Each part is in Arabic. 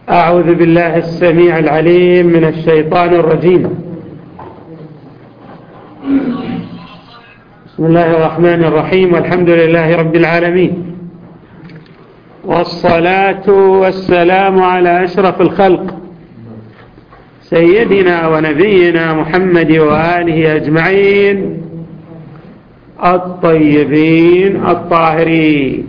أعوذ بالله السميع العليم من الشيطان الرجيم. بسم الله الرحمن الرحيم، والحمد لله رب العالمين، والصلاة والسلام على أشرف الخلق سيدنا ونبينا محمد وآله أجمعين الطيبين الطاهرين،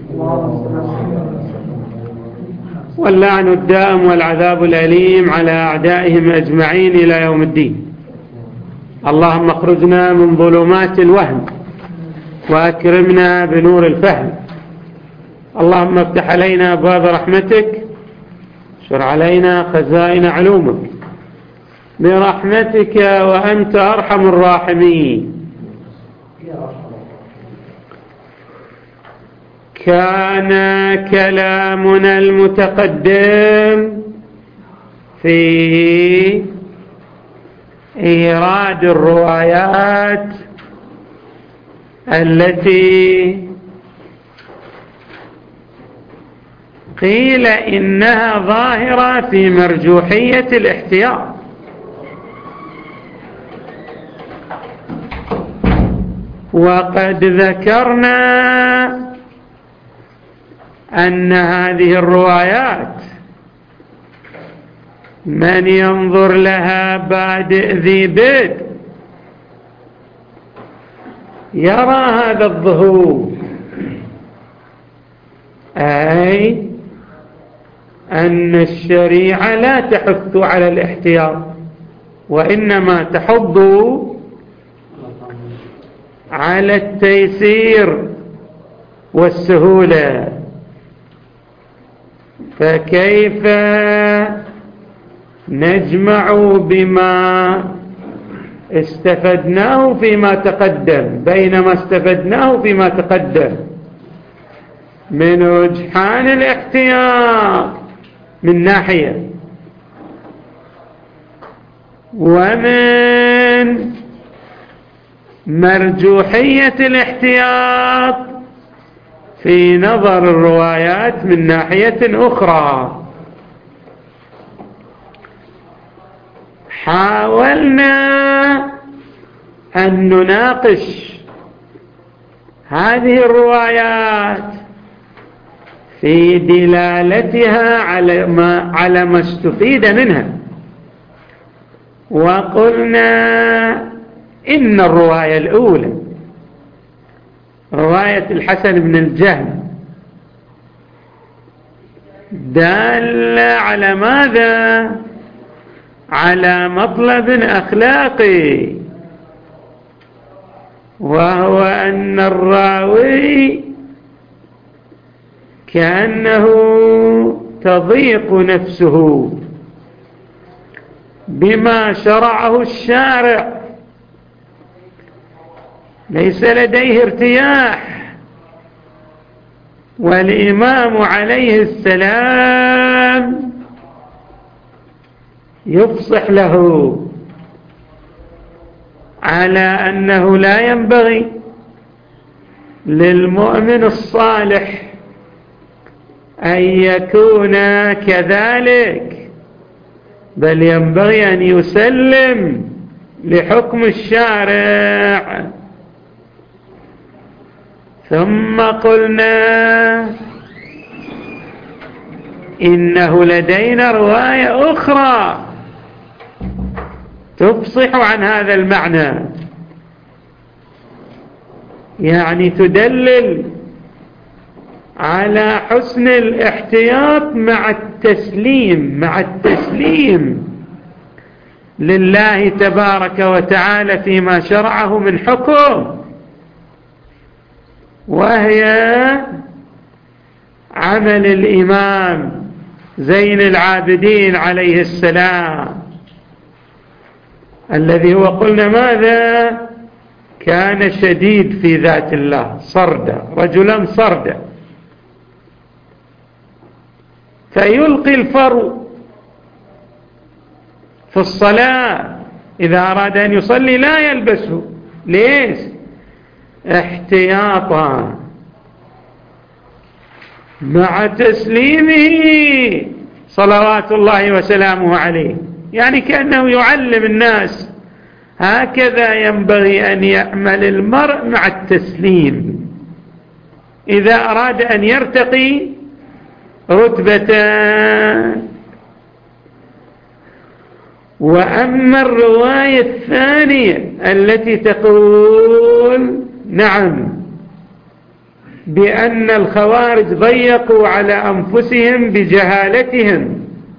واللعن الدائم والعذاب الأليم على أعدائهم أجمعين إلى يوم الدين. اللهم اخرجنا من ظلمات الوهم وأكرمنا بنور الفهم. اللهم افتح علينا أبواب رحمتك، اشر علينا خزائن علومك برحمتك وأنت أرحم الراحمين. كان كلامنا المتقدم في إيراد الروايات التي قيل إنها ظاهرة في مرجوحية الاحتياط، وقد ذكرنا أن هذه الروايات من ينظر لها بادئ ذي بدء يرى هذا الظهور، أي أن الشريعة لا تحث على الاحتياط، وإنما تحض على التيسير والسهولة. فكيف نجمع بما استفدناه فيما تقدم بينما استفدناه فيما تقدم من رجحان الاحتياط من ناحية، ومن مرجوحية الاحتياط في نظر الروايات من ناحية أخرى. حاولنا أن نناقش هذه الروايات في دلالتها على ما استفيد منها، وقلنا إن الرواية الأولى رواية الحسن بن الجهم دال على ماذا؟ على مطلب أخلاقي، وهو أن الراوي كأنه تضيق نفسه بما شرعه الشارع، ليس لديه ارتياح، والإمام عليه السلام يفصح له على أنه لا ينبغي للمؤمن الصالح أن يكون كذلك، بل ينبغي أن يسلم لحكم الشارع. ثم قلنا إنه لدينا رواية أخرى تفصح عن هذا المعنى، يعني تدلل على حسن الاحتياط مع التسليم لله تبارك وتعالى فيما شرعه من حكم، وهي عمل الإمام زين العابدين عليه السلام، الذي هو قلنا ماذا؟ كان شديد في ذات الله، صردا، رجلا صردا، فيلقي الفرو في الصلاة إذا أراد أن يصلي لا يلبسه. ليش؟ احتياطا مع تسليمه صلوات الله وسلامه عليه، يعني كأنه يعلم الناس هكذا ينبغي أن يعمل المرء مع التسليم إذا أراد أن يرتقي رتبتان. وأما الرواية الثانية التي تقول نعم بأن الخوارج ضيقوا على أنفسهم بجهالتهم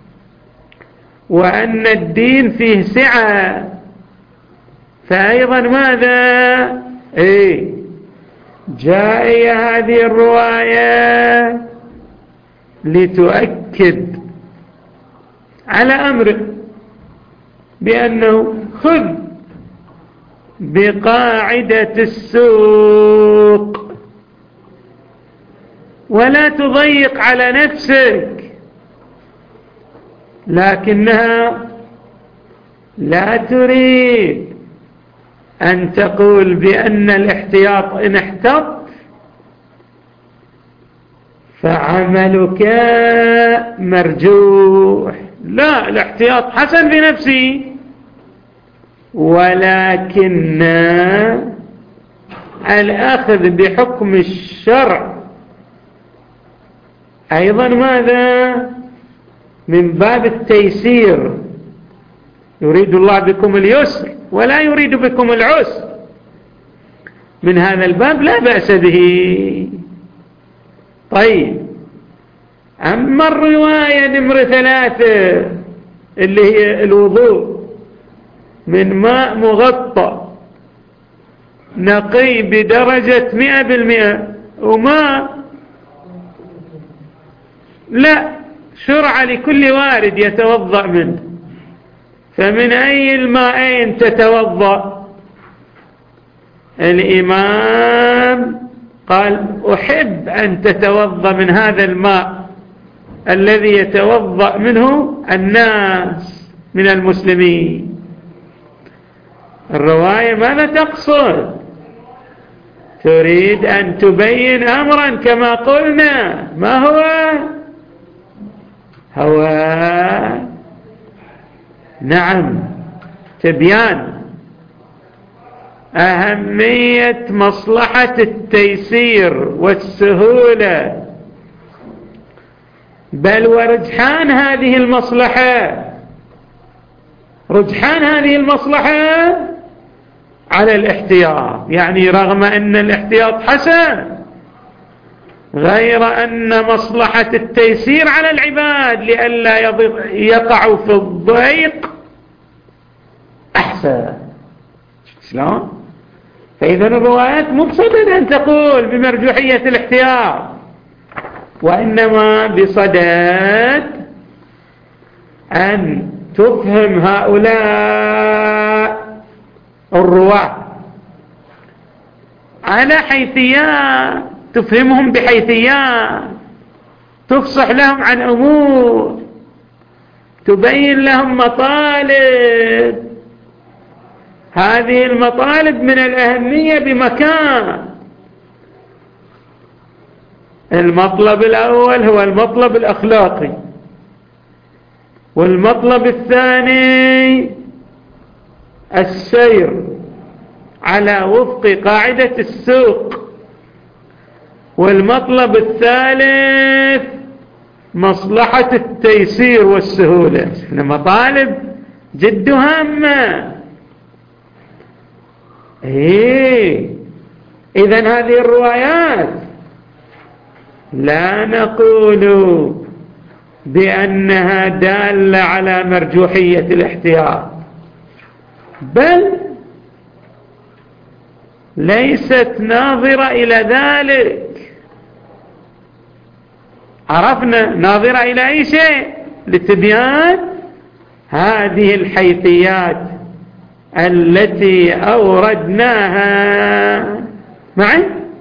وأن الدين فيه سعة، فأيضا ماذا؟ جاء هذه الرواية لتؤكد على أمر بأنه خذ بقاعدة السوق ولا تضيق على نفسك، لكنها لا تريد أن تقول بأن الاحتياط إن احتط فعملك مرجوح، لا، الاحتياط حسن في نفسه، ولكن الأخذ بحكم الشرع أيضا ماذا؟ من باب التيسير، يريد الله بكم اليسر ولا يريد بكم العسر، من هذا الباب لا بأس به. طيب، أما الرواية نمرة 3 اللي هي الوضوء من ماء مغطى نقي بدرجة 100% وماء لا شرع لكل وارد يتوضأ منه، فمن أي الماءين تتوضأ؟ الإمام قال أحب أن تتوضأ من هذا الماء الذي يتوضأ منه الناس من المسلمين. الرواية ماذا تقصد؟ تريد أن تبين أمرا كما قلنا، ما هو نعم تبيان أهمية مصلحة التيسير والسهولة، بل ورجحان هذه المصلحة، رجحان هذه المصلحة على الاحتياط، يعني رغم أن الاحتياط حسن غير أن مصلحة التيسير على العباد لئلا يقعوا في الضيق أحسن. شلون؟ فإذا الروايات مو بصدد أن تقول بمرجوحية الاحتياط، وإنما بصدد أن تفهم هؤلاء الرواة على حيثيات، تفهمهم بحيثيات، تفصح لهم عن أمور، تبين لهم مطالب، هذه المطالب من الأهمية بمكان. المطلب الأول هو المطلب الأخلاقي، والمطلب الثاني السير على وفق قاعدة السوق، والمطلب الثالث مصلحة التيسير والسهولة. مطالب جد هامة. إذن هذه الروايات لا نقول بأنها دالة على مرجوحية الاحتياط، بل ليست ناظرة إلى ذلك. عرفنا ناظرة إلى أي شيء؟ لتبيان هذه الحيثيات التي أوردناها معي.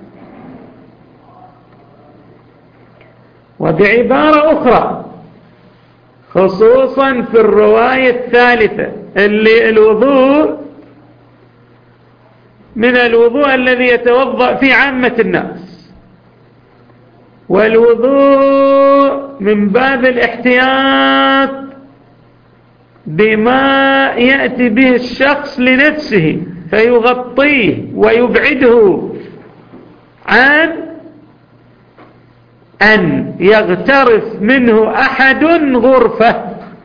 وبعبارة أخرى، خصوصا في الرواية الثالثة اللي الوضوء من الوضوء الذي يتوضأ في عامة الناس، والوضوء من باب الاحتياط بما يأتي به الشخص لنفسه فيغطيه ويبعده عن أن يغترف منه أحد غرفة.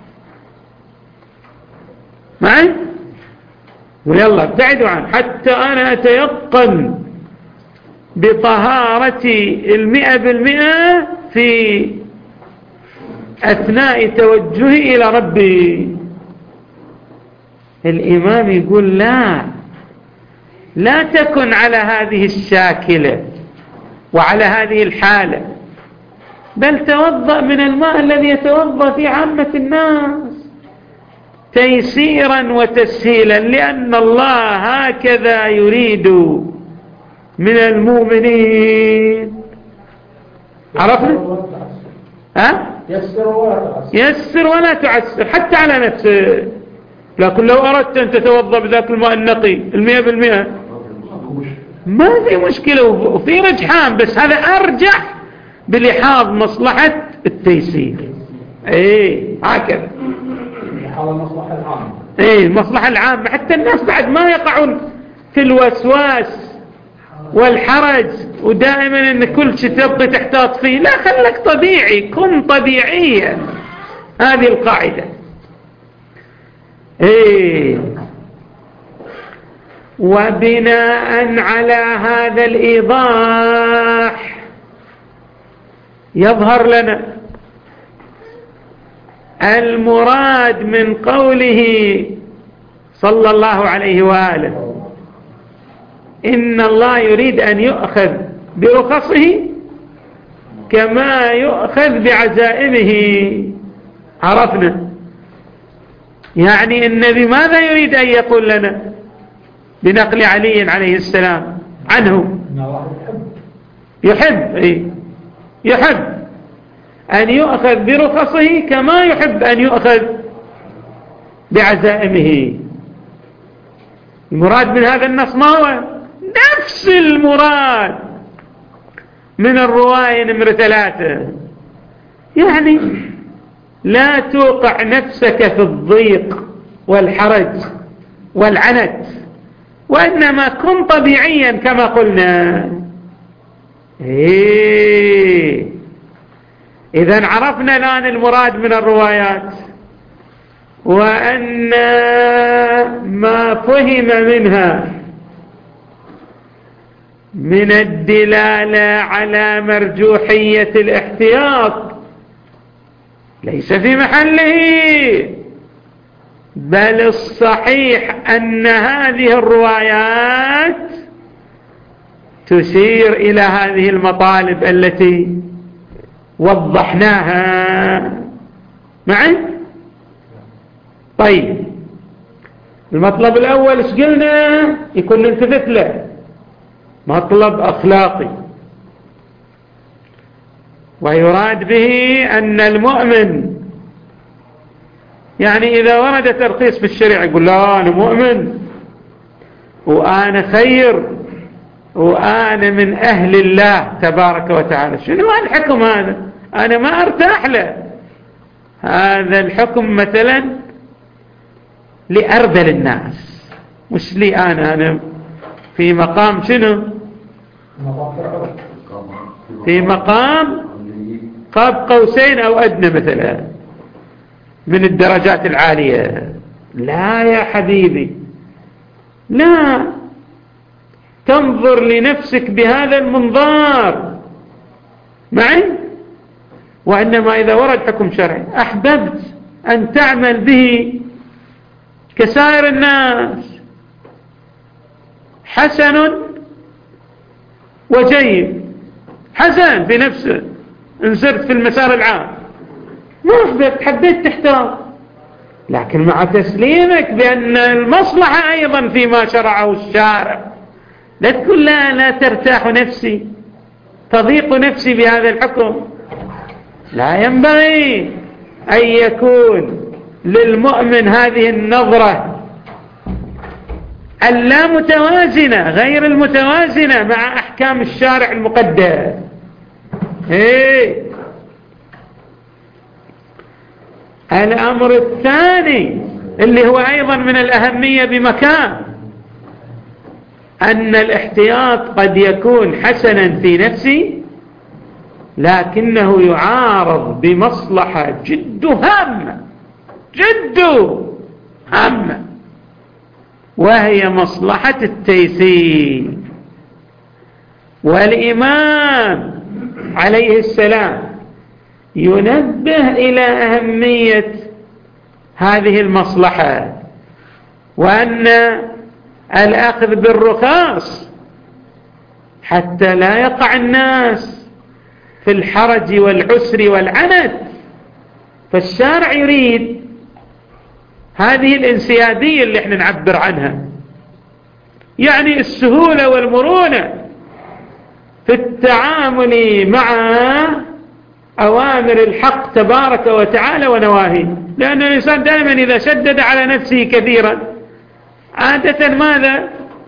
معي؟ ويلا ابتعدوا عنه حتى أنا أتيقن بطهارتي 100% في أثناء توجهي إلى ربي. الإمام يقول لا تكن على هذه الشاكلة وعلى هذه الحالة، بل توضأ من الماء الذي يتوضأ في عامة الناس تيسيرا وتسهيلا، لأن الله هكذا يريد من المؤمنين. عرفنا؟ يسر ولا تعسر حتى على نفسه. لكن لو أردت أن تتوضأ بذاك الماء النقي 100% ما في مشكلة وفي رجحان، بس هذا أرجح بلحاظ مصلحة التيسير. هكذا المصلحة العامة. المصلحة العامة، حتى الناس بعد ما يقعون في الوسواس والحرج ودائما ان كل شيء تبغي تحتاط فيه. لا، خلك طبيعي، كن طبيعيا. هذه القاعدة. وبناء على هذا الإيضاح يظهر لنا المراد من قوله صلى الله عليه وآله إن الله يريد أن يؤخذ برخصه كما يؤخذ بعزائمه. عرفنا يعني النبي ماذا يريد أن يقول لنا بنقل علي عليه السلام عنه؟ يحب أن يؤخذ برخصه كما يحب أن يؤخذ بعزائمه. المراد من هذا النص ما هو؟ نفس المراد من الرواية نمرة 3. يعني لا توقع نفسك في الضيق والحرج والعنت، وإنما كن طبيعيا كما قلنا. إذن عرفنا الآن المراد من الروايات، وأن ما فهم منها من الدلالة على مرجوحية الاحتياط ليس في محله، بل الصحيح أن هذه الروايات تشير إلى هذه المطالب التي وضحناها معي. طيب، المطلب الأول ايش قلنا؟ يكون نلتفت له مطلب أخلاقي، ويراد به أن المؤمن يعني إذا ورد ترخيص في الشريعة يقول لا أنا مؤمن وأنا خير وأنا من أهل الله تبارك وتعالى. شنو الحكم هذا؟ أنا ما أرتاح له. هذا الحكم مثلا لأرذل الناس، مش لي أنا في مقام شنو؟ في مقام قاب قوسين أو أدنى مثلا من الدرجات العالية. لا يا حبيبي، لا تنظر لنفسك بهذا المنظار معي. وإنما إذا ورد حكم شرعي أحببت أن تعمل به كسائر الناس حسن وجيد، حسن في نفسه إن سرت في المسار العام، ما أحببت حبيت تحترم، لكن مع تسليمك بأن المصلحة أيضا فيما شرعه الشارع. لا تقول لا ترتاح نفسي، تضيق نفسي بهذا الحكم. لا ينبغي أن يكون للمؤمن هذه النظرة اللا متوازنة غير المتوازنة مع أحكام الشارع المقدس. الأمر الثاني اللي هو أيضا من الأهمية بمكان، أن الاحتياط قد يكون حسنا في نفسه لكنه يعارض بمصلحة جد هامة وهي مصلحة التيسير. والإمام عليه السلام ينبه إلى أهمية هذه المصلحة، وأن الأخذ بالرخاص حتى لا يقع الناس في الحرج والعسر والعنت. فالشارع يريد هذه الانسيابية اللي احنا نعبر عنها، يعني السهولة والمرونة في التعامل مع أوامر الحق تبارك وتعالى ونواهيه. لأن الإنسان دائما إذا شدد على نفسه كثيرا عادة ماذا؟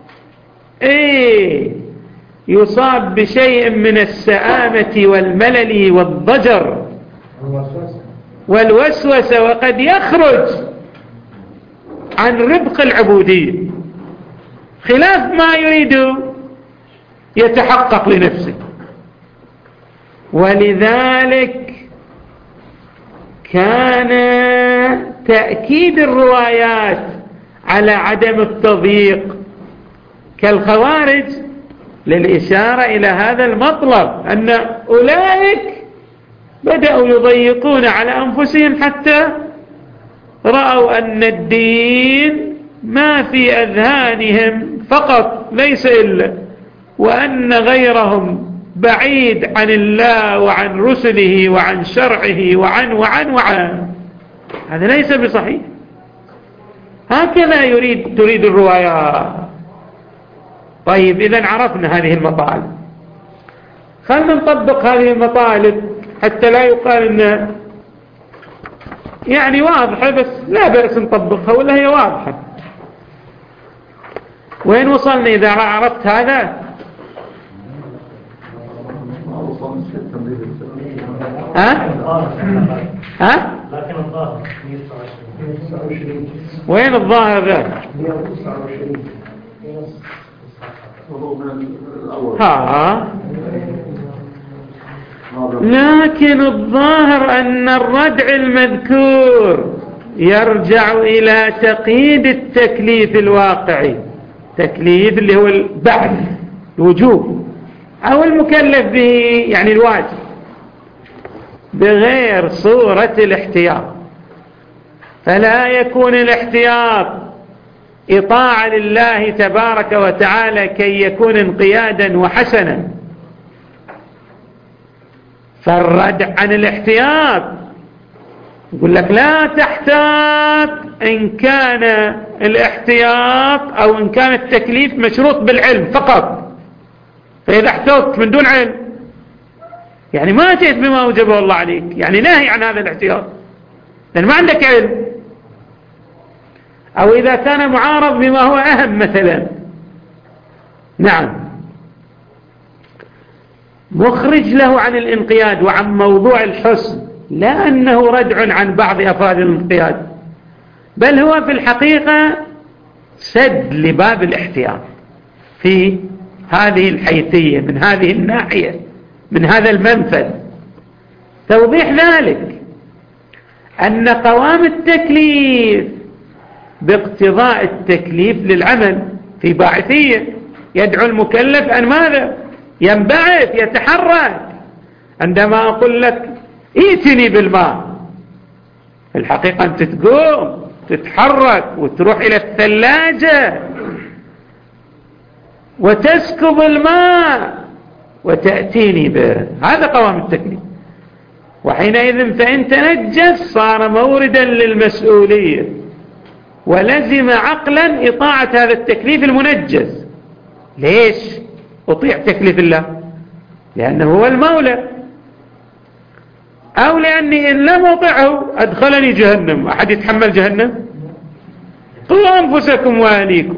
يصاب بشيء من السآمة والملل والضجر والوسوسة، وقد يخرج عن ربق العبودية خلاف ما يريد يتحقق لنفسه. ولذلك كان تأكيد الروايات على عدم التضييق كالخوارج للإشارة إلى هذا المطلب، أن أولئك بدأوا يضيقون على أنفسهم حتى رأوا أن الدين ما في أذهانهم فقط ليس إلا، وأن غيرهم بعيد عن الله وعن رسله وعن شرعه وعن هذا ليس بصحيح. هكذا تريد الروايات. طيب إذن عرفنا هذه المطالب، خلنا نطبق هذه المطالب حتى لا يقال إنها يعني واضحة، بس لا بأس نطبقها ولا هي واضحة. وين وصلنا إذا عرفت هذا؟ لكن الظاهر وين الظاهر ذا؟ لكن الظاهر أن الردع المذكور يرجع إلى تقييد التكليف الواقعي، تكليف اللي هو البعث الوجوب أو المكلف به يعني الواجب، بغير صورة الاحتياط. فلا يكون الاحتياط إطاعة لله تبارك وتعالى كي يكون انقيادا وحسنا. فالردع عن الاحتياط يقول لك لا تحتاط إن كان الاحتياط أو إن كان التكليف مشروط بالعلم فقط. فإذا احتوت من دون علم يعني ما أتيت بما أوجبه الله عليك، يعني ناهي عن هذا الاحتياط لأن ما عندك علم. أو إذا كان معارض بما هو أهم مثلا، نعم، مخرج له عن الانقياد وعن موضوع الحسن، لا أنه ردع عن بعض أفراد الانقياد، بل هو في الحقيقة سد لباب الاحتياط في هذه الحيثية، من هذه الناحية، من هذا المنفذ. توضيح ذلك أن قوام التكليف باقتضاء التكليف للعمل في باعثية، يدعو المكلف أن ماذا؟ ينبعث، يتحرك. عندما أقول لك ائتني بالماء، في الحقيقة أنت تقوم تتحرك وتروح إلى الثلاجة وتسكب الماء وتأتيني به، هذا قوام التكليف. وحينئذ فإن تنجس صار موردا للمسؤولية، ولزم عقلا إطاعة هذا التكليف المنجز. ليش أطيع تكليف الله؟ لأنه هو المولى، أو لأني إن لم أطيعه أدخلني جهنم. أحد يتحمل جهنم؟ قوا أنفسكم وأهليكم.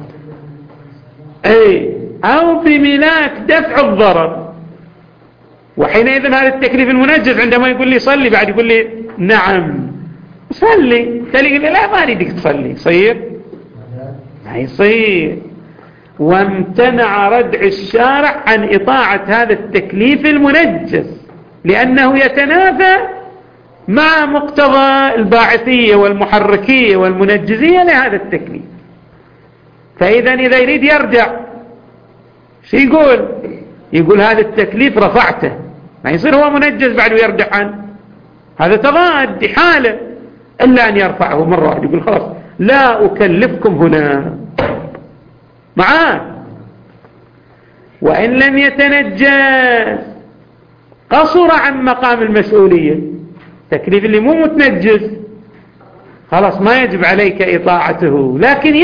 أو بملاك دفع الضرر، وحينئذ هذا التكليف المنجز عندما يقول لي صلي بعد يقول لي نعم صلي، تالي يقول لي لا ما أريدك تصلي، يصير؟ ما يصير. وامتنع ردع الشارع عن إطاعة هذا التكليف المنجز لأنه يتنافى مع مقتضى الباعثية والمحركية والمنجزية لهذا التكليف. فإذا إذا يريد يرجع شو يقول هذا التكليف رفعته، ما يصير هو منجز بعد ويرجع عنه، هذا تضاد حاله، إلا أن يرفعه مرة واحدة يقول خلاص لا أكلفكم هنا معاه. وإن لم يتنجز قصر عن مقام المسؤولية، تكليف اللي مو متنجز خلاص ما يجب عليك إطاعته، لكن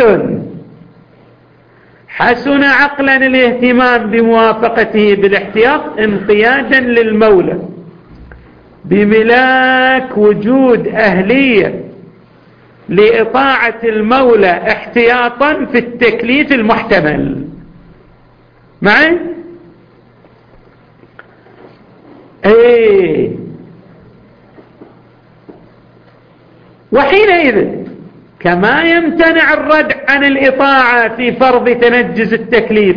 حسن عقلا الاهتمام بموافقته بالاحتياط انقيادا للمولى بملاك وجود أهلية لإطاعة المولى احتياطا في التكليف المحتمل. معي؟ وحينئذ كما يمتنع الردع عن الإطاعة في فرض تنجز التكليف،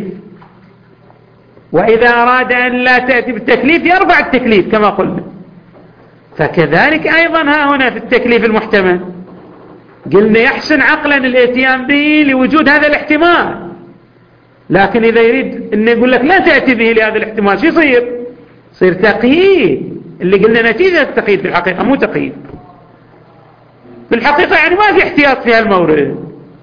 وإذا أراد أن لا تأتي بالتكليف يرفع التكليف كما قلنا، فكذلك أيضا ها هنا في التكليف المحتمل قلنا يحسن عقلا الاتيان به لوجود هذا الاحتمال، لكن إذا يريد أن يقول لك لا تأتي به لهذا الاحتمال شو يصير تقييد، اللي قلنا نتيجة التقييد في الحقيقة مو تقييد في الحقيقة، يعني ما في احتياط في هالمورد.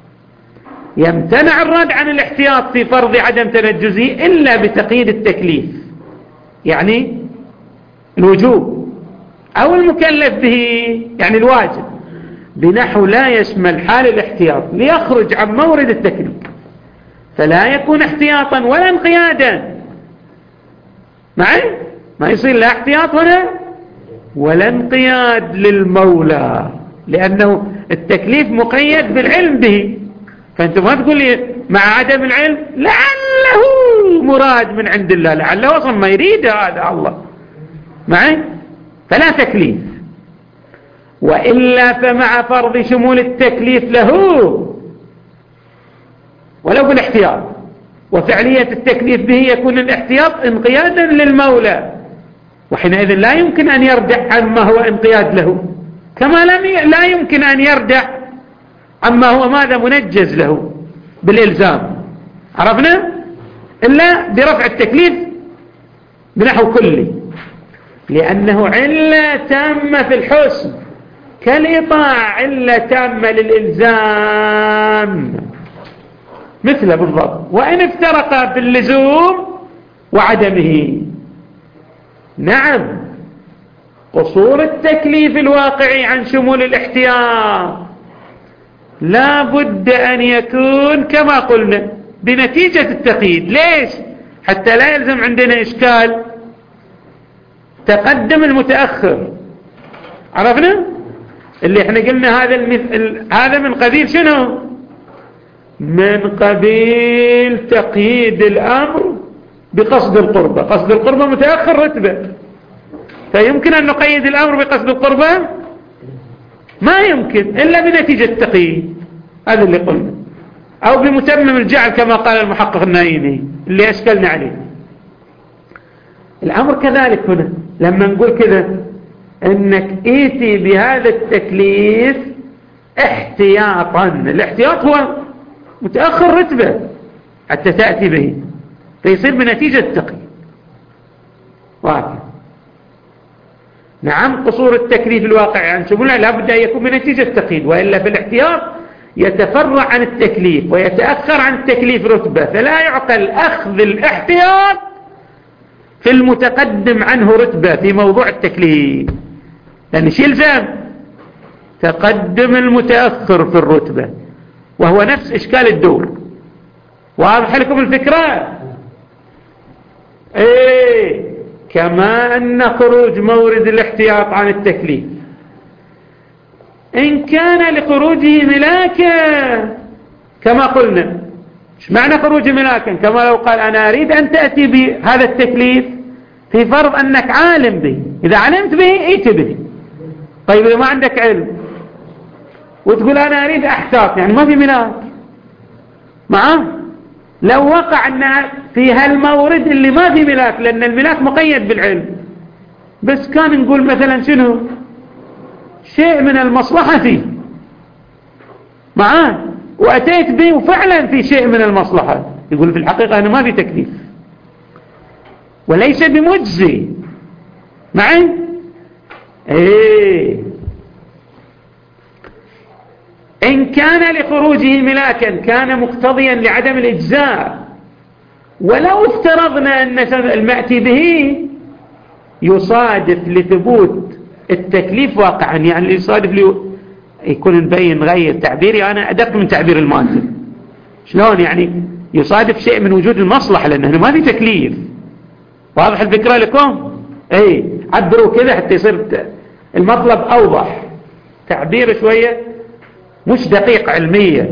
يمتنع الرد عن الاحتياط في فرض عدم تنجزه إلا بتقييد التكليف، يعني الوجوب أو المكلف به يعني الواجب، بنحو لا يشمل حال الاحتياط ليخرج عن مورد التكليف، فلا يكون احتياطا ولا انقيادا. معي؟ ما يصير لا احتياط ولا انقياد للمولى، لأنه التكليف مقيد بالعلم به، فأنت ما تقول لي مع عدم العلم لعله مراد من عند الله، لعله أصلا ما يريد هذا الله. معي؟ فلا تكليف. وإلا فمع فرض شمول التكليف له ولو بالاحتياط، وفعلية التكليف به يكون الاحتياط انقيادا للمولى، وحينئذ لا يمكن أن يردع عما هو انقياد له، كما لا يمكن أن يردع عما هو ماذا منجز له بالإلزام، عرفنا؟ إلا برفع التكليف بنحو كلي، لأنه علة تامة في الحسن كالإطاعة علة تامة للإلزام مثله بالضبط، وإن افترقا باللزوم وعدمه. نعم، قصور التكليف الواقعي عن شمول الاحتياط لا بد أن يكون كما قلنا بنتيجة التقييد. ليش؟ حتى لا يلزم عندنا إشكال تقدم المتأخر، عرفنا؟ اللي احنا قلنا هذا من قبيل شنو؟ من قبيل تقييد الأمر بقصد القربة. قصد القربة متأخر رتبة، فيمكن أن نقيد الأمر بقصد القربة؟ ما يمكن إلا بنتيجة التقييد، هذا اللي قلنا، أو بمتمم الجعل كما قال المحقق النايمي اللي أشكلنا عليه. الأمر كذلك هنا لما نقول كذا أنك إيتي بهذا التكليف احتياطا، الاحتياط هو متأخر رتبة حتى تأتي به، فيصير بنتيجة التقييد. واضح؟ نعم، قصور التكليف الواقع عن شمولها لابد أن يكون بنتيجة التقييد، وإلا في الاحتياط يتفرع عن التكليف ويتأخر عن التكليف رتبة، فلا يعقل أخذ الاحتياط في المتقدم عنه رتبة في موضوع التكليف، لأن شيء يلزم تقدم المتأخر في الرتبة، وهو نفس إشكال الدور. واضح لكم الفكرة؟ كما أن خروج مورد الاحتياط عن التكليف إن كان لخروجه ملاكا كما قلنا. ايش معنى خروج ملاكا؟ كما لو قال أنا أريد أن تأتي بهذا التكليف في فرض أنك عالم به، إذا علمت به ائت به. طيب إذا ما عندك علم وتقول أنا أريد أحتاط، يعني ما في ملاك معه. لو وقع أن في هالمورد اللي ما في ملاك، لأن الملاك مقيد بالعلم، بس كان نقول مثلا شنو شيء من المصلحة فيه معاه، وأتيت به وفعلا في شيء من المصلحة، يقول في الحقيقة أنا ما في تكليف وليس بمجزي معي. إيه إن كان لخروجه ملاكا كان مقتضيا لعدم الإجزاء. ولو افترضنا أن المأتي به يصادف لثبوت التكليف واقعا، يعني يصادف يكون مبين غير تعبيري أنا أدق من تعبير المؤلف. شلون يعني يصادف شيء من وجود المصلحة، لأن هنا ما في تكليف. واضح الفكرة لكم؟ اي عبروا كذا حتى يصير المطلب أوضح، تعبير شوية مش دقيق علميا.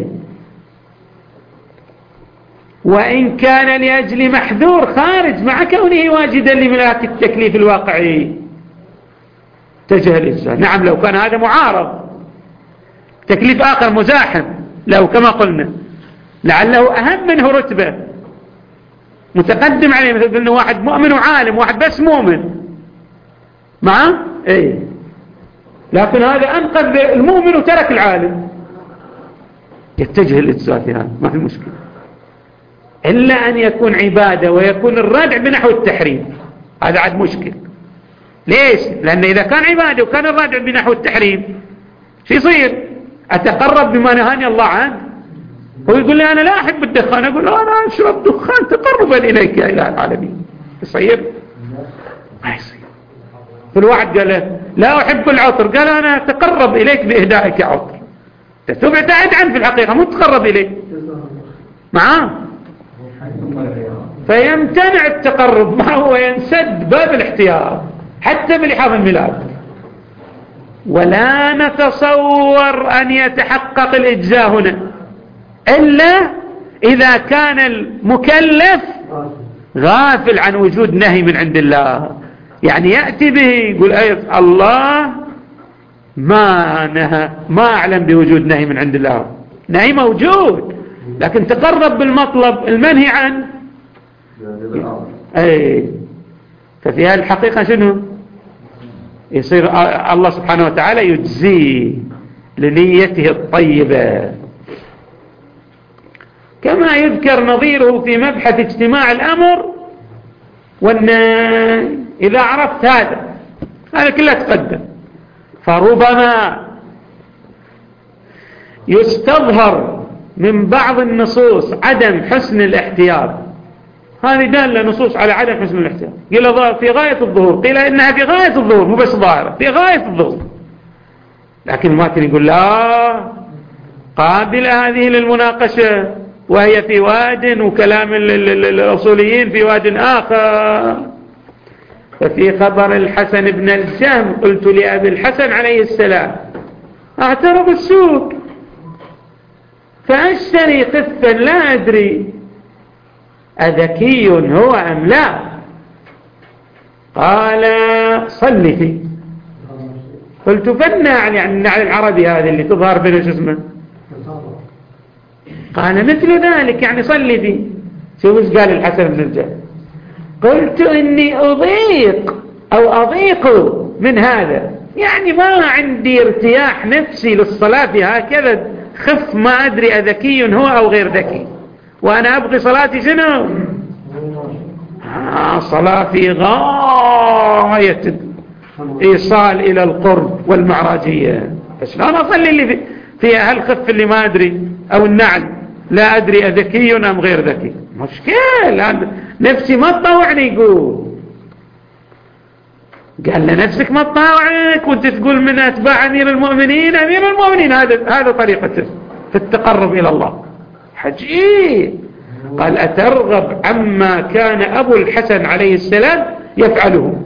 وإن كان لأجل محذور خارج مع كونه واجدا لملاك التكليف الواقعي اتجه الإجزاء. نعم لو كان هذا معارض، تكليف آخر مزاحم، لو كما قلنا لعله أهم منه رتبة متقدم عليه، مثل قلنا واحد مؤمن وعالم، واحد بس مؤمن معه ايه، لكن هذا أنقذ المؤمن وترك العالم، يتجه الإجزاء في هذا ما في مشكلة، إلا أن يكون عبادة ويكون الردع بنحو التحريم، هذا عاد مشكل. ليش؟ لأن إذا كان عبادة وكان الردع بنحو التحريم شو يصير؟ أتقرب بما نهاني الله عنه. هو يقول لي أنا لا أحب الدخان، أقول له أنا أشرب دخان تقربا إليك يا إله العالمين. يصير؟ ما يصير. كل واحد قال لا أحب العطر، قال أنا أتقرب إليك بإهدائك عطر، تبعد عنه في الحقيقة مو تقرب إليه معاه، فيمتنع التقرب معه وينسد باب الاحتياط حتى بلحاظ الميلاد. ولا نتصور أن يتحقق الإجزاء هنا إلا إذا كان المكلف غافل عن وجود نهي من عند الله، يعني يأتي به يقول أيضا الله ما نهى، ما أعلم بوجود نهي من عند الله، نهي موجود لكن تقرب بالمطلب المنهي عنه. أي ففي هذه الحقيقة شنو يصير؟ الله سبحانه وتعالى يجزيه لنيته الطيبة، كما يذكر نظيره في مبحث اجتماع الأمر والنهي. إذا عرفت هذا كله تقدم. فربما يستظهر من بعض النصوص عدم حسن الاحتياط، هذه دالة نصوص على عدم حسن الاحتياط، قيل في غاية الظهور، قيل إنها في غاية الظهور مو بس ظاهرة، في غاية الظهور، لكن الماتن يقول لا قابلة هذه للمناقشة وهي في واد، وكلام الأصوليين في واد آخر. ففي خبر الحسن بن الجهم قلت لأبي الحسن عليه السلام اعترض السوق فأشتري قفا لا أدري أذكي هو أم لا، قال صل فيه. قلت فالنعل يعني النعل العربي هذا اللي تظهر بين شو اسمه، قال مثل ذلك يعني صل فيه. شو وش قال الحسن بن الجهم؟ قلت إني أضيق من هذا، يعني ما عندي ارتياح نفسي للصلاة في هكذا، خف ما أدري أذكي هو أو غير ذكي، وأنا أبغي صلاتي شنو؟ صلاة في غاية إيصال إلى القرب والمعراجية، فشلون أصلي اللي فيها هالخف اللي ما أدري أو النعل لا أدري أذكي أم غير ذكي؟ مشكلة نفسي ما تطوعني. يقول قال لنفسك ما تطاوعك وانت تقول من أتباع أمير المؤمنين. أمير المؤمنين هذا طريقته في التقرب إلى الله حجي. قال أترغب عما كان أبو الحسن عليه السلام يفعله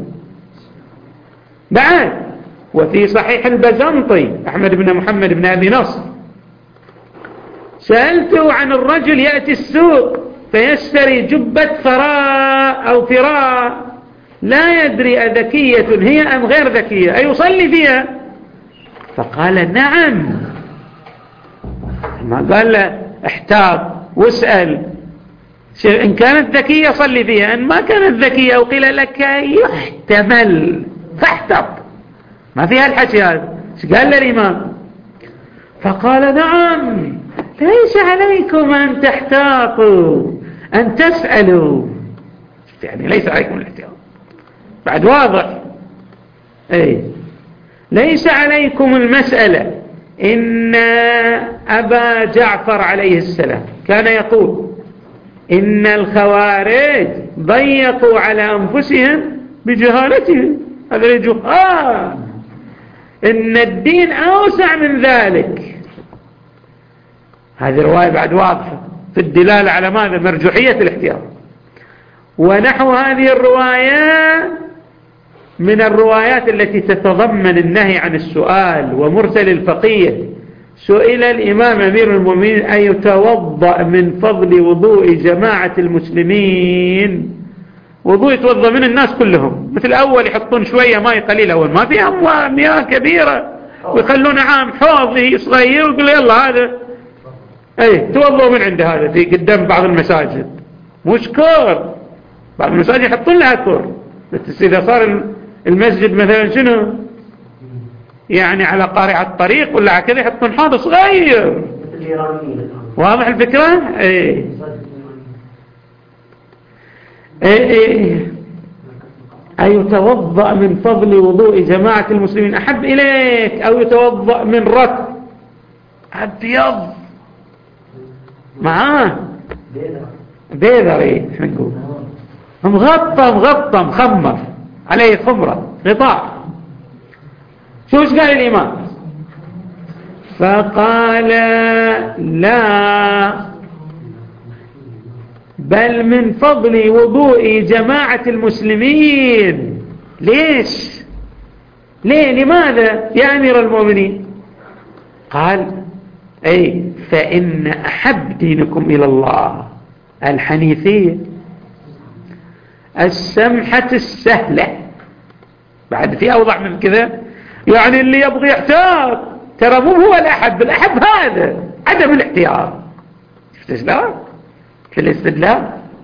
بعد. وفي صحيح البزنطي أحمد بن محمد بن أبي نصر سألته عن الرجل يأتي السوق فيشتري جبة فراء أو فراء لا يدري أذكية هي أم غير ذكية، أيصلي فيها؟ فقال نعم. ما قال له احتاط واسأل، إن كانت ذكية صلي فيها، إن ما كانت ذكية أو قيل لك يحتمل فاحتط، ما فيها الحكي هذا. قال له الإمام؟ فقال نعم، ليس عليكم أن تحتاطوا، أن تسألوا، يعني ليس عليكم الاحتياط، بعد واضح. أي ليس عليكم المسألة. إن أبا جعفر عليه السلام كان يقول إن الخوارج ضيقوا على أنفسهم بجهالتهم، هذا الجهال، إن الدين أوسع من ذلك. هذه الرواية بعد واضحة في الدلالة على ماذا؟ مرجوحية الاحتياط. ونحو هذه الرواية من الروايات التي تتضمن النهي عن السؤال ومرسل الفقيه. سئل الإمام أمير المؤمنين أن يتوضأ من فضل وضوء جماعة المسلمين، وضوء يتوضأ من الناس كلهم، مثل أول يحطون شوية ماء قليل، أول ما فيها مياه كبيرة ويخلون عام حوض صغير ويقول يلا هذا توضأوا من عند هذا. في قدام بعض المساجد مش كور، بعض المساجد يحطون لها كور، بس إذا صار المسجد مثلا شنو يعني على قارعة الطريق ولا على كذا يحطون حوض صغير. واضح الفكرة؟ أي يتوضأ من فضل وضوء جماعة المسلمين أحب إليك أو يتوضأ من ركب أبيض معاه بيذر، نقول مغطى مخمر عليه خمرة غطاء. شو قال الإمام؟ فقال لا، بل من فضل وضوء جماعة المسلمين. ليش؟ لماذا يا أمير المؤمنين؟ قال فإن أحب دينكم إلى الله الحنيفية السمحة السهلة. بعد في أوضح من كذا، يعني اللي يبغي يحتاط ترى مو هو الأحب، الأحب هذا عدم الاحتياط. شفت شلون في الاستدلال؟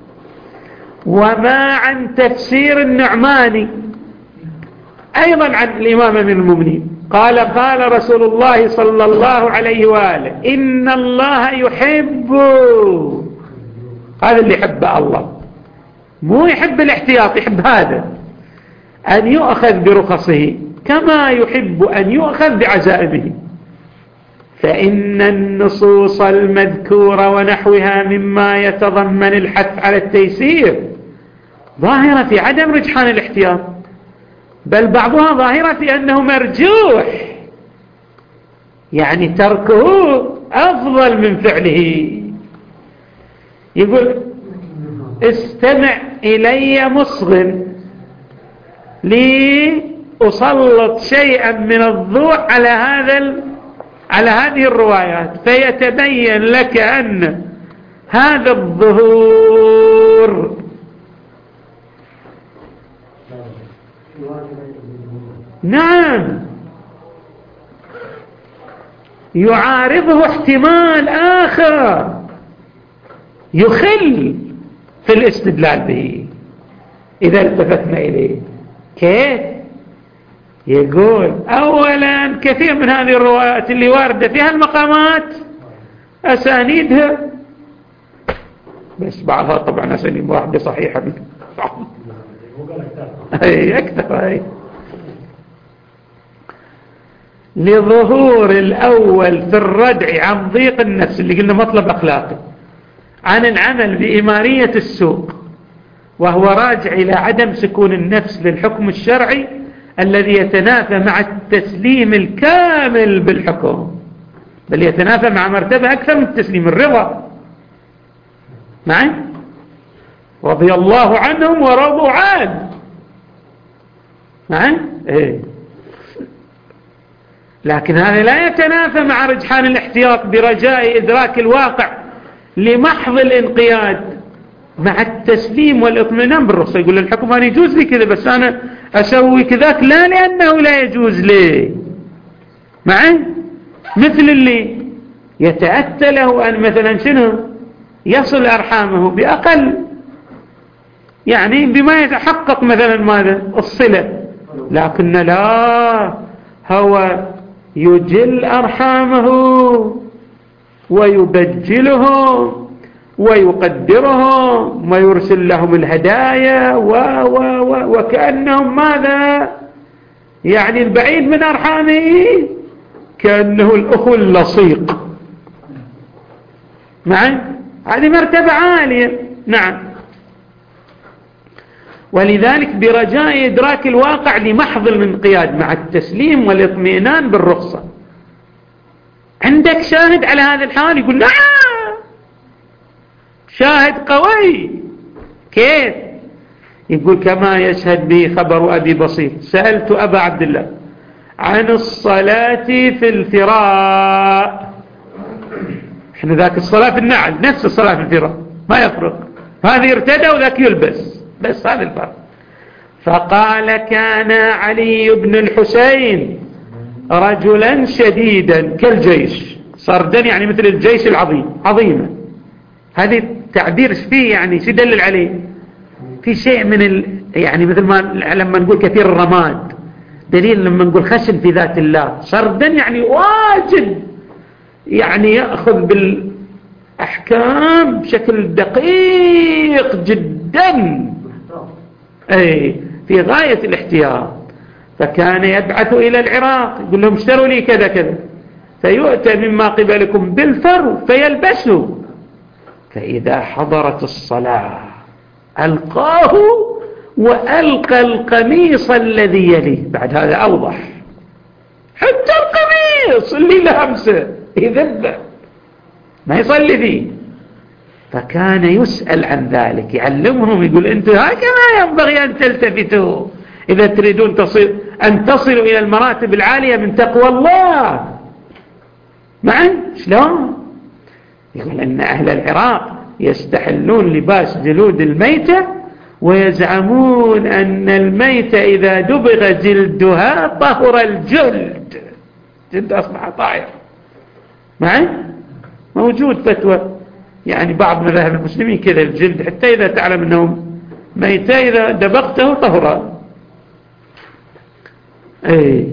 وما عن تفسير النعماني أيضا عن الإمام أمير المؤمنين قال رسول الله صلى الله عليه وآله إن الله يحب، هذا اللي يحب الله، مو يحب الاحتياط، يحب هذا، أن يؤخذ برخصه كما يحب أن يؤخذ بعزائمه. فإن النصوص المذكورة ونحوها مما يتضمن الحث على التيسير ظاهرة في عدم رجحان الاحتياط، بل بعضها ظاهرة في أنه مرجوح، يعني تركه أفضل من فعله. يقول استمع إلي مصغ لأسلط شيئا من الضوء على هذه الروايات، فيتبين لك أن هذا الظهور نعم يعارضه احتمال آخر يخل في الاستدلال به إذا التفتنا إليه. كيف؟ يقول أولا كثير من هذه الروايات اللي واردة فيها المقامات أسانيدها، بس بعضها طبعا أسانيد واحدة صحيحة أكثر. لظهور الأول في الردع عن ضيق النفس اللي قلنا مطلب أخلاقي، عن العمل بإمارية السوق، وهو راجع إلى عدم سكون النفس للحكم الشرعي الذي يتنافى مع التسليم الكامل بالحكم، بل يتنافى مع مرتبة أكثر من التسليم، الرضا معي رضي الله عنهم ورضوا عنه معي لكن هذا لا يتنافى مع رجحان الاحتياط برجاء إدراك الواقع لمحض الانقياد مع التسليم والاطمئنان بالرخصة. يقول الحكم أنا يجوز لي كذا بس أنا أسوي كذاك لا لأنه لا يجوز لي. معي مثل اللي يتأتى له أن مثلا شنو يصل أرحامه بأقل يعني بما يتحقق مثلا ماذا الصلة، لكن لا هو يجل أرحامه ويبجلهم ويقدرهم ويرسل لهم الهدايا وكأنهم ماذا يعني البعيد من أرحامه كأنه الأخو اللصيق. معي هذه مرتبة عالية. نعم. ولذلك برجاء إدراك الواقع لمحض الانقياد مع التسليم والاطمئنان بالرخصة. عندك شاهد على هذا الحال يقول نعم شاهد قوي. كيف؟ يقول كما يشهد به خبر أبي بصير سألت أبا عبد الله عن الصلاة في الفراء. احنا ذاك الصلاة في النعل نفس الصلاة في الفراء ما يفرق، هذا يرتدى وذاك يلبس بس هذا الفرق. فقال كان علي بن الحسين رجلا شديدا كالجيش، صردا يعني مثل الجيش العظيم عظيما. هذه تعبير فيه يعني شو يدلل عليه؟ في شيء من يعني مثل ما لما نقول كثير الرماد دليل لما نقول خشن في ذات الله. سردا يعني واجد يعني يأخذ بالأحكام بشكل دقيق جدا أي في غاية الاحتياط. فكان يبعث إلى العراق يقول لهم اشتروا لي كذا كذا فيؤتى مما قبلكم بالفرو فيلبسوا، فإذا حضرت الصلاة ألقاه وألقى القميص الذي يليه. بعد هذا أوضح حتى القميص اللي لهمسه يذبه ما يصلي فيه. فكان يسأل عن ذلك يعلمهم يقول أنتم هكذا ينبغي أن تلتفتوا إذا تريدون أن تصلوا إلى المراتب العالية من تقوى الله. معا شلون؟ يقول أن أهل العراق يستحلون لباس جلود الميتة ويزعمون أن الميتة إذا دبغ جلدها طهر الجلد، جلد أصبح طاهر. معي موجود فتوى يعني بعض مذاهب المسلمين كذا الجلد حتى إذا تعلم أنه ميتة إذا دبغته طهر. أي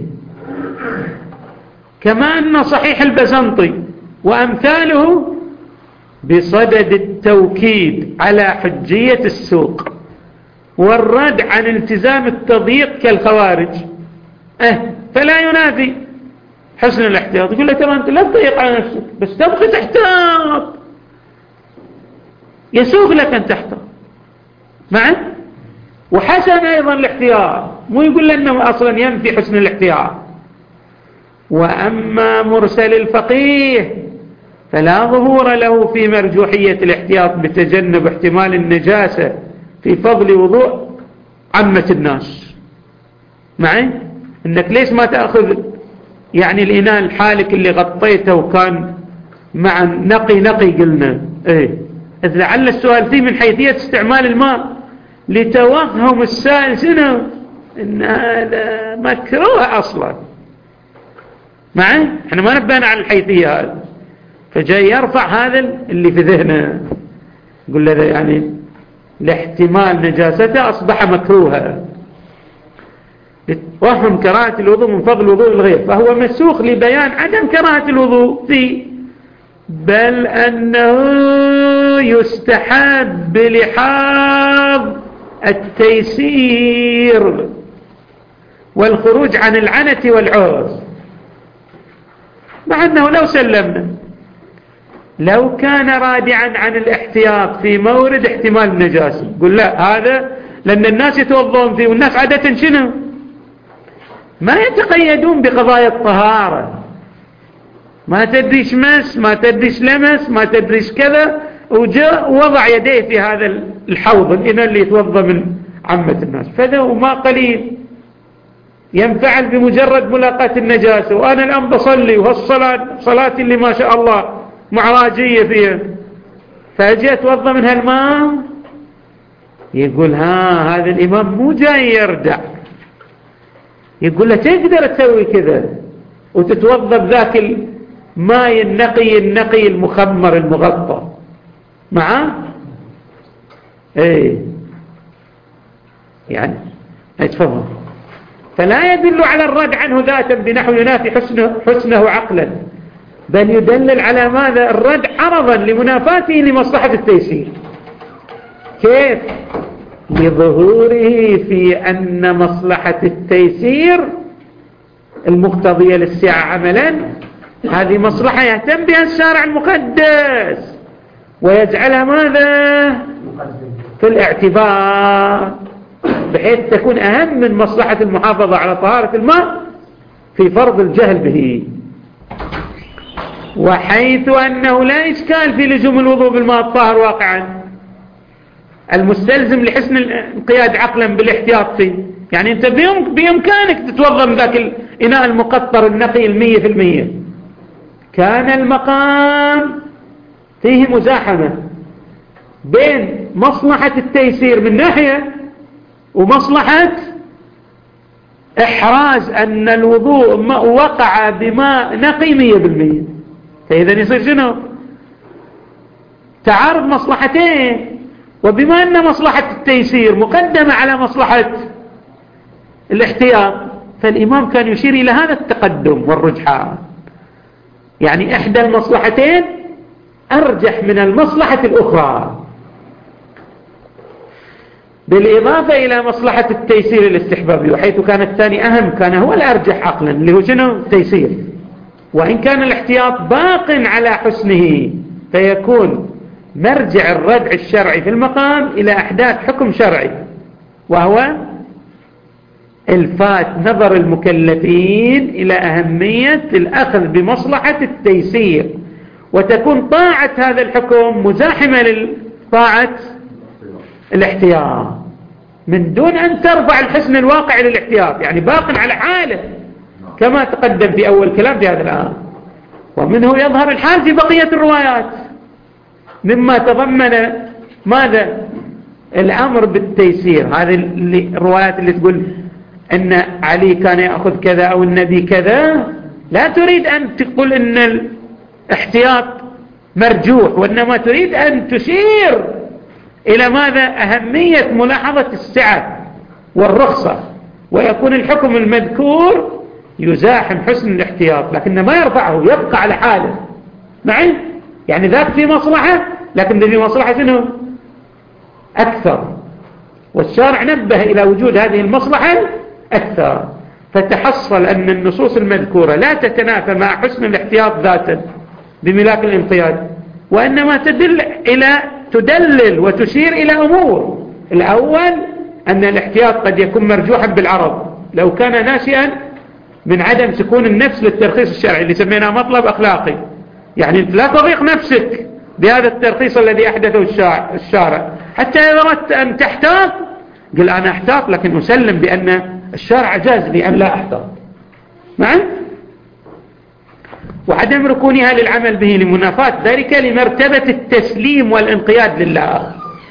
كما أن صحيح البزنطي وأمثاله بصدد التوكيد على حجية السوق والرد عن التزام التضييق كالخوارج فلا ينافي حسن الاحتياط. يقول له ترى أنت لا تضيق على نفسك بس تبقى تحتاط، يسوق لك أن تحتاط معه. وحسن أيضا الاحتياط مو يقول لأنه أصلا ينفي حسن الاحتياط. وأما مرسل الفقيه فلا ظهور له في مرجوحية الاحتياط بتجنب احتمال النجاسة في فضل وضوء عامة الناس. معي انك ليش ما تأخذ يعني الإناء الحالك اللي غطيته وكان مع نقي قلنا إذ لعل السؤال فيه من حيثية استعمال الماء لتوهم السائل شنو ان هذا مكروه اصلا. معي احنا ما نبين على الحيثية هذا، فجاي يرفع هذا اللي في ذهنه يقول له يعني لاحتمال نجاسته أصبح مكروها وهم كراهة الوضوء من فضل وضوء الغير، فهو مسوخ لبيان عدم كراهة الوضوء فيه، بل أنه يستحب لحاظ التيسير والخروج عن العنة والعوز. مع أنه لو سلمنا لو كان رادعا عن الاحتياط في مورد احتمال النجاسة قل لا هذا لأن الناس يتوضون فيه، والناس عادة شنو ما يتقيدون بقضايا الطهارة، ما تدريش مس ما تدريش لمس ما تدريش كذا، وجاء وضع يديه في هذا الحوض الإناء اللي يتوضى من عامة الناس، فذا وما قليل ينفعل بمجرد ملاقاة النجاسة. وأنا الآن بصلي وهالصلاة صلاتي اللي ما شاء الله معراجية فيها، فأجي أتوضى من هالماء يقول هذا الإمام مو جاي يردع، يقول له تقدر تسوي كذا وتتوضا بذاك الماء النقي المخمر المغطى معاه. يعني تفضل. فلا يدل على الرد عنه ذاتا بنحو ينافي حسنه عقلا، بل يدلل على ماذا؟ الرد عرضا لمنافاته لمصلحة التيسير. كيف؟ لظهوره في أن مصلحة التيسير المقتضية للسعة عملا هذه مصلحة يهتم بها الشارع المقدس ويجعلها ماذا؟ في الاعتبار، بحيث تكون أهم من مصلحة المحافظة على طهارة الماء في فرض الجهل به. وحيث أنه لا إشكال في لزوم الوضوء بالماء الطاهر واقعا المستلزم لحسن الانقياد عقلا بالاحتياط فيه، يعني أنت بإمكانك تتوضا من ذاك الإناء المقطر النقي 100%. كان المقام فيه مزاحمة بين مصلحة التيسير من ناحية ومصلحة إحراز أن الوضوء وقع بماء نقي 100%. فإذا يصير شنو؟ تعارض مصلحتين. وبما أن مصلحة التيسير مقدمة على مصلحة الاحتياط فالإمام كان يشير إلى هذا التقدم والرجحان، يعني إحدى المصلحتين أرجح من المصلحة الأخرى، بالإضافة إلى مصلحة التيسير الاستحبابي، وحيث كان الثاني أهم كان هو الأرجح عقلا اللي هو شنو؟ التيسير. وإن كان الاحتياط باق على حسنه فيكون مرجع الردع الشرعي في المقام إلى أحداث حكم شرعي، وهو الفات نظر المكلفين إلى أهمية الأخذ بمصلحة التيسير، وتكون طاعة هذا الحكم مزاحمة لطاعة الاحتياط من دون أن ترفع الحسن الواقع للاحتياط، يعني باق على حاله كما تقدم في أول كلام في هذا الآن. ومنه يظهر الحال في بقية الروايات مما تضمن ماذا؟ الأمر بالتيسير. هذه الروايات اللي تقول أن علي كان يأخذ كذا أو النبي كذا لا تريد أن تقول أن الاحتياط مرجوح، وإنما تريد أن تشير إلى ماذا؟ أهمية ملاحظة السعة والرخصة، ويكون الحكم المذكور يزاحم حسن الاحتياط لكن ما يرفعه، يبقى على حاله معي. يعني ذاك في مصلحة لكن في مصلحة شنو؟ أكثر، والشارع نبه إلى وجود هذه المصلحة أكثر، فتحصل أن النصوص المذكورة لا تتنافى مع حسن الاحتياط ذاتا بملاك الانقياد، وإنما تدلل وتشير إلى أمور. الأول أن الاحتياط قد يكون مرجوحا بالعرض لو كان ناشئا من عدم سكون النفس للترخيص الشرعي اللي سميناه مطلب أخلاقي، يعني لا تضيق نفسك بهذا الترخيص الذي أحدثه الشارع، حتى إذا أردت أن تحتاط قل أنا أحتاط لكن أسلم بأن الشارع جاز لي أن لا أحتاط معي. وعدم ركونها للعمل به لمنافاة ذلك لمرتبة التسليم والانقياد لله.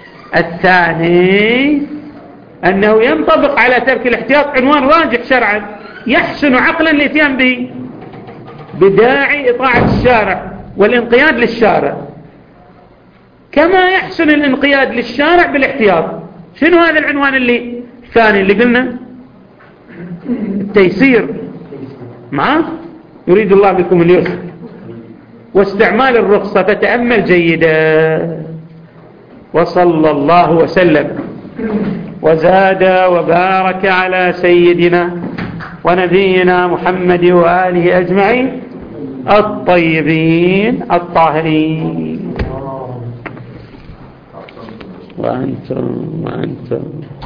الثاني أنه ينطبق على ترك الاحتياط عنوان راجح شرعا يحسن عقلا الاتيان به بداعي إطاعة الشارع والانقياد للشارع، كما يحسن الانقياد للشارع بالاحتياط. شنو هذا العنوان اللي الثاني اللي قلنا؟ التيسير معه يريد الله بكم اليسر واستعمال الرخصة. فتأمل جيدا. وصلى الله وسلم وزاد وبارك على سيدنا ونبينا محمد وآله أجمعين الطيبين الطاهرين. وأنتم